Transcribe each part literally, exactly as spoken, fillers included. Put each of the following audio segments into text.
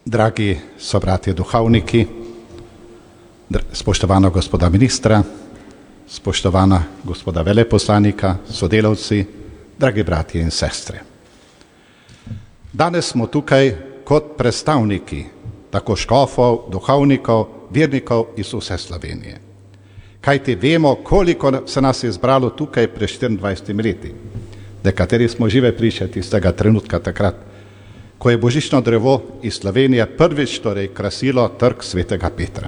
Dragi sobratje duhovniki, spoštovana gospoda ministra, spoštovana gospoda veleposlanika, sodelavci, dragi bratje in sestre. Danes smo tukaj kot predstavniki tako škofov, duhovnikov, vernikov iz vse Slovenije. Kajti vemo, koliko se nas je zbralo tukaj pred štiriindvajsetimi leti. Nekateri smo žive priče tistega trenutka takrat, ko je božično drevo iz Slovenije prvič torej krasilo trg svetega Petra.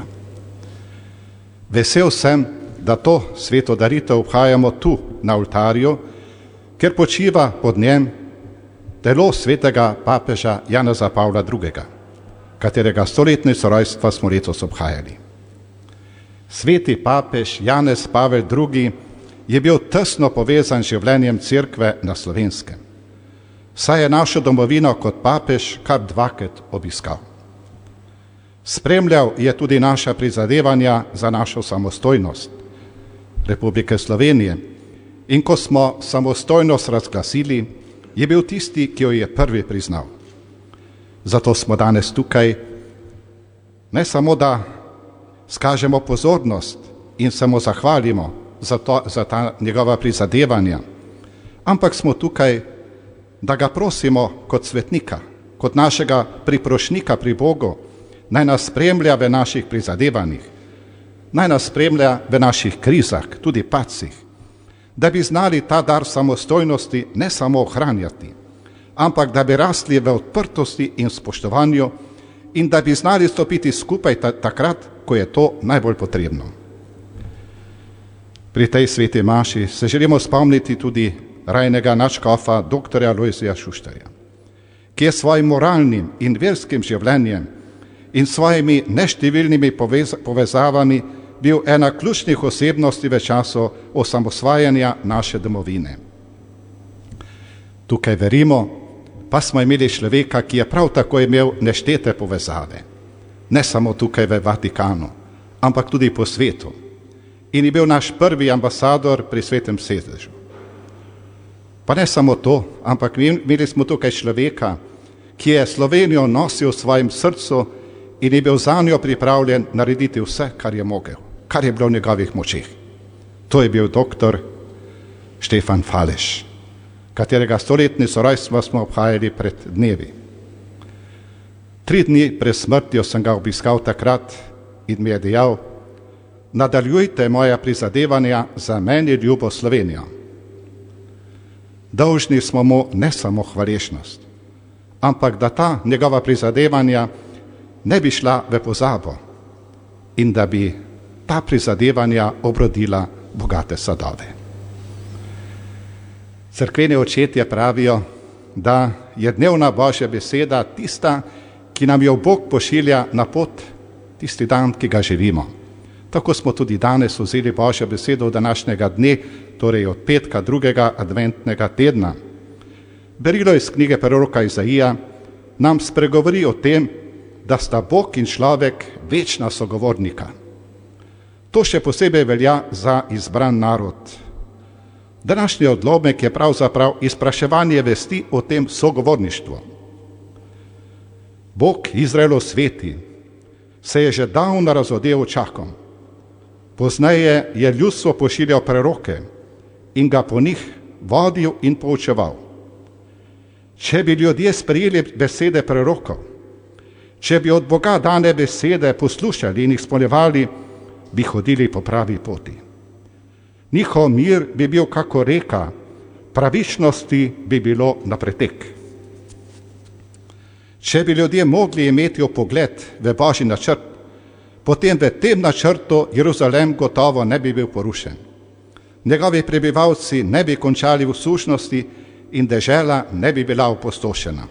Vesel sem, da to sveto daritev obhajamo tu na oltarju, ker počiva pod njem telo svetega papeža Janeza Pavla drugega, katerega stoletnico rojstva smo letos obhajali. Sveti papež Janez Pavel drugi je bil tesno povezan z življenjem cerkve na Slovenskem. Saj je našo domovino kot papež kar dvakrat obiskal. Spremljal je tudi naša prizadevanja za našo samostojnost Republike Slovenije in ko smo samostojnost razglasili, je bil tisti, ki jo je prvi priznal. Zato smo danes tukaj, ne samo da skažemo pozornost in se mu zahvalimo za, to, za ta njegova prizadevanja, ampak smo tukaj, da ga prosimo kot svetnika, kot našega priprošnika pri Bogu, naj nas spremlja v naših prizadevanjih, naj nas spremlja v naših krizah, tudi padcih, da bi znali ta dar samostojnosti ne samo ohranjati, ampak da bi rasli v odprtosti in spoštovanju in da bi znali stopiti skupaj takrat, ko je to najbolj potrebno. Pri tej sveti maši se želimo spomniti tudi rajnega nadškofa doktorja Lojzija Šuštarja, ki je svojim moralnim in verskim življenjem in svojimi neštevilnimi povez povezavami bil ena ključnih osebnosti v času osamosvajanja naše domovine. Tukaj verimo, pa smo imeli človeka, ki je prav tako imel neštete povezave, ne samo tukaj v Vatikanu, ampak tudi po svetu, in je bil naš prvi ambasador pri Svetem sedežu. Pa ne samo to, ampak imeli smo tukaj človeka, ki je Slovenijo nosil v svojem srcu in je bil zanjo pripravljen narediti vse, kar je mogel, kar je bilo v njegovih močeh. To je bil doktor Štefan Faleš, katerega stoletnico rojstva smo obhajali pred dnevi. Tri dni pred smrtjo sem ga obiskal takrat in mi je dejal: nadaljujte moja prizadevanja za meni ljubo Slovenijo. Dolžni smo mu ne samo hvaležnost, ampak da ta njegova prizadevanja ne bi šla v pozabo in da bi ta prizadevanja obrodila bogate sadove. Cerkveni očetje pravijo, da je dnevna Božja beseda tista, ki nam jo Bog pošilja na pot tisti dan, ki ga živimo. Tako smo tudi danes vzeli Božjo besedo v današnjega dne, torej od petka drugega adventnega tedna. Berilo iz knjige proroka Izaija nam spregovori o tem, da sta Bog in človek večna sogovornika. To še posebej velja za izbran narod. Današnji odlomek je pravzaprav izpraševanje vesti o tem sogovorništvu. Bog Izraelov sveti se je že davno razodel čakom. Pozneje je ljudstvo pošiljal preroke in ga po njih vodil in poučeval. Če bi ljudje sprejeli besede prerokov, če bi od Boga dane besede poslušali in jih izpolnjevali, bi hodili po pravi poti. Njihov mir bi bil kako reka, pravičnosti bi bilo na pretek. Če bi ljudje mogli imeti vpogled v Božji načrt, potem v tem načrtu Jeruzalem gotovo ne bi bil porušen. Njegovi prebivalci ne bi končali v sušnosti in dežela ne bi bila opustošena.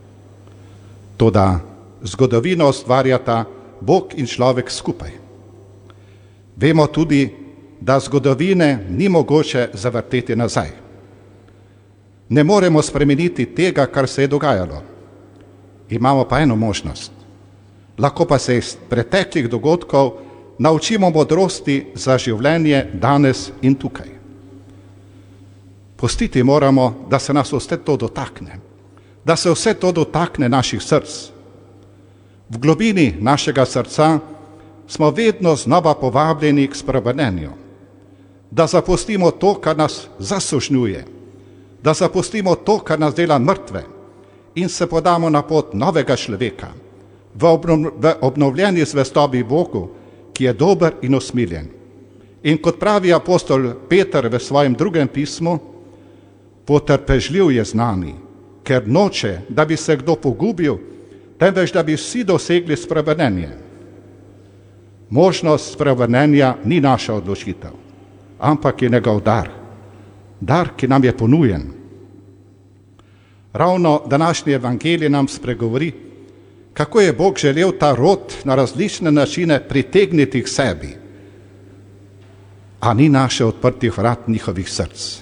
Toda zgodovino ustvarjata Bog in človek skupaj. Vemo tudi, da zgodovine ni mogoče zavrteti nazaj. Ne moremo spremeniti tega, kar se je dogajalo. Imamo pa eno možnost. Lahko pa se iz preteklih dogodkov naučimo modrosti za življenje danes in tukaj. Pustiti moramo, da se nas vse to dotakne, da se vse to dotakne naših src. V globini našega srca smo vedno znova povabljeni k spremenjenju, da zapustimo to, kar nas zasužnjuje, da zapustimo to, kar nas dela mrtve in se podamo na pot novega človeka, v, obnov, v obnovljeni zvestobi Bogu, ki je dober in usmiljen. In kot pravi apostol Peter v svojem drugem pismu, potrpežljiv je z nami, ker noče, da bi se kdo pogubil, temveč da bi vsi dosegli spremenjenje. Možnost spremenjenja ni naša odločitev, ampak je njegov dar, dar, ki nam je ponujen. Ravno današnji evangelij nam spregovori, kako je Bog želel ta rod na različne načine pritegniti k sebi, a ni našel odprtih vrat njihovih src.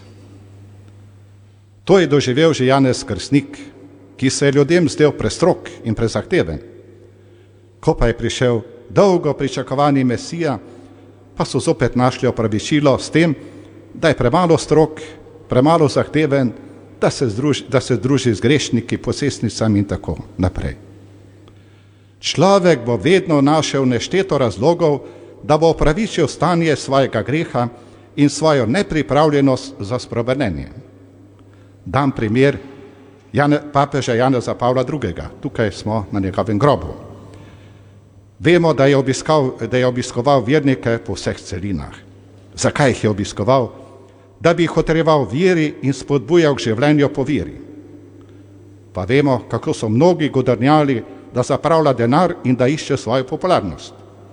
To je doživel že Janez Krstnik, ki se je ljudem zdel prestrog in prezahteven. Ko pa je prišel dolgo pričakovani Mesija, pa so zopet našli opravičilo s tem, da je premalo strog, premalo zahteven, da se združi, da se združi z grešniki, posestnicami in tako naprej. Človek bo vedno našel nešteto razlogov, da bo opravičil stanje svojega greha in svojo nepripravljenost za spremenjenje. Dam primer Jane, papeža Janeza Pavla drugega. Tukaj smo na njegovem grobu. Vemo, da je, obiskal, da je obiskoval vernike po vseh celinah. Zakaj jih je obiskoval? Da bi jih utrjeval veri in spodbujal k življenju po veri. Pa vemo, kako so mnogi godrnjali, da zapravlja denar in da išče svojo popularnost.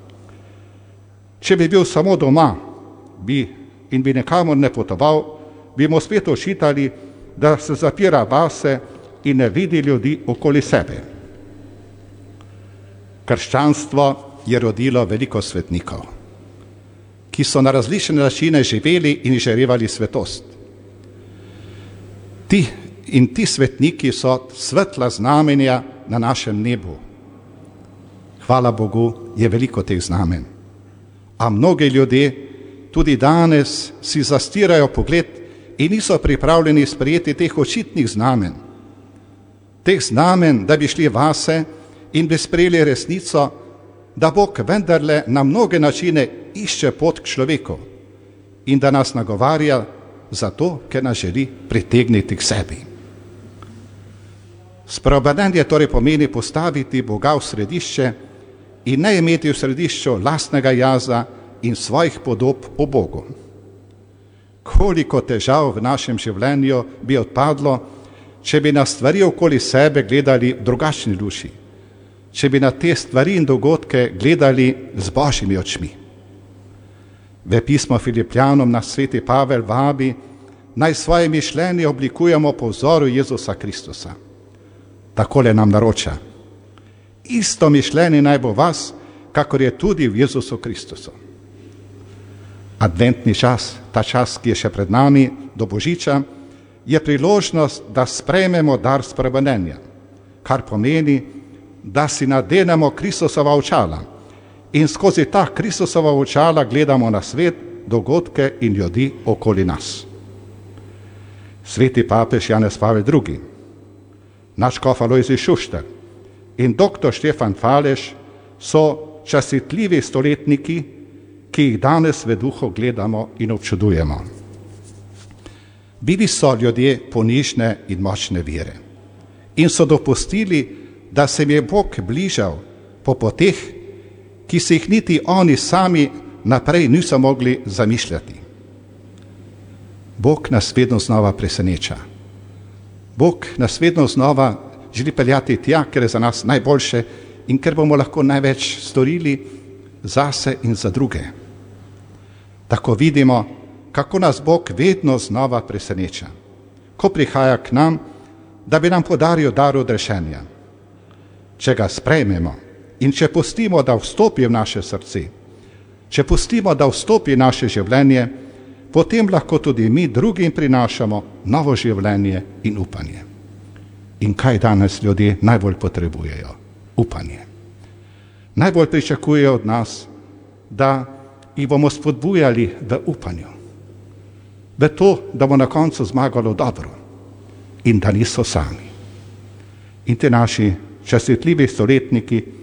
Če bi bil samo doma bi, in bi nekamor ne potoval, bi mu spet očitali, da se zapira vase in ne vidi ljudi okoli sebe. Krščanstvo je rodilo veliko svetnikov, ki so na različne načine živeli in žarevali svetost. Ti in ti svetniki so svetla znamenja na našem nebu. Hvala Bogu, je veliko teh znamen. A mnogi ljudje tudi danes si zastirajo pogled in niso pripravljeni sprejeti teh očitnih znamen. Teh znamen, da bi šli vase in bi sprejeli resnico, da Bog vendarle na mnoge načine išče pot k človeku in da nas nagovarja zato, ker nas želi pritegniti k sebi. Spremenjenje torej pomeni postaviti Boga v središče in ne imeti v središču lastnega jaza in svojih podob o Bogu. Koliko težav v našem življenju bi odpadlo, če bi na stvari okoli sebe gledali v drugačni luči, če bi na te stvari in dogodke gledali z Božjimi očmi. V pismu Filipljanom nas sveti Pavel vabi, naj svoje mišljenje oblikujemo po vzoru Jezusa Kristusa. Takole nam naroča: isto mišljenje naj bo vas, kakor je tudi v Jezusu Kristusu. Adventni čas, ta čas, ki je še pred nami do Božiča, je priložnost, da sprejmemo dar spremenjenja, kar pomeni, da si nadenemo Kristusova očala in skozi ta Kristusova očala gledamo na svet, dogodke in ljudi okoli nas. Sveti papež Janez Pavel drugi, naš škof Alojzij Šušter in doktor Štefan Falež so častitljivi stoletniki, ki jih danes v duhu gledamo in občudujemo. Bili so ljudje ponižne in močne vere in so dopustili, da se jim je Bog bližal po poteh, ki si jih niti oni sami naprej niso mogli zamišljati. Bog nas vedno znova preseneča. Bog nas vedno znova želi peljati tja, ker je za nas najboljše in ker bomo lahko največ storili zase in za druge. Tako vidimo, kako nas Bog vedno znova preseneča, ko prihaja k nam, da bi nam podaril dar odrešenja. Če ga sprejmemo in če pustimo, da vstopi v naše srce, če pustimo, da vstopi v naše življenje, potem lahko tudi mi drugim prinašamo novo življenje in upanje. In kaj danes ljudje najbolj potrebujejo? Upanje. Najbolj pričakujejo od nas, da jih bomo spodbujali v upanju, v to, da bo na koncu zmagalo dobro in da niso sami. In te naši častitljivi stoletniki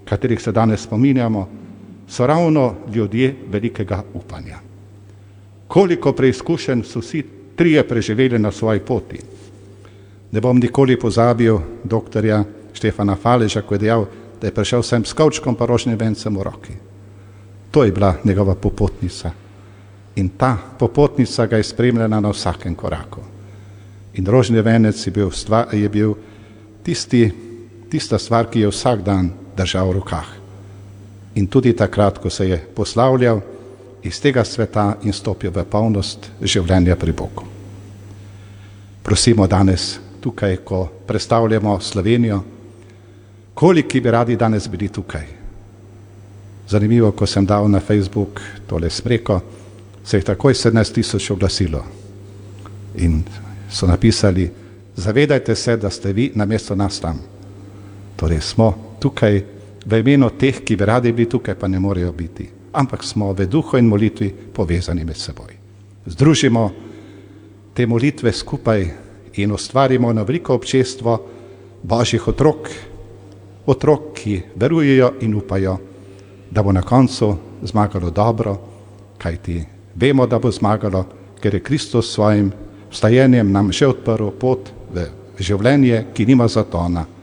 katerih se danes spominjamo, so ravno ljudje velikega upanja. Koliko preizkušenj so vsi trije preživeli na svoji poti. Ne bom nikoli pozabil doktorja Štefana Faleža, ko je dejal, da je prišel sem s kovčkom pa rožnim vencem v roki. To je bila njegova popotnica. In ta popotnica ga je spremljala na vsakem koraku. In rožni venec je bil, stva, je bil tisti, tista stvar, ki je vsak dan držal v rokah. In tudi takrat, ko se je poslavljal iz tega sveta in stopil v polnost življenja pri Bogu. Prosimo danes tukaj, ko predstavljamo Slovenijo, koliki bi radi danes bili tukaj. Zanimivo, ko sem dal na Facebook tole smreko, se je takoj sedemnajst tisoč oglasilo. In so napisali, zavedajte se, da ste vi namesto nas tam. Torej smo tukaj v imenu teh, ki bi radi bili tukaj, pa ne morejo biti. Ampak smo v duhu in molitvi povezani med seboj. Združimo te molitve skupaj in ustvarimo na veliko občestvo Božjih otrok, otrok, ki verujejo in upajo, da bo na koncu zmagalo dobro, kajti vemo, da bo zmagalo, ker je Kristus s svojim vstajenjem nam že odprl pot v življenje, ki nima zatona.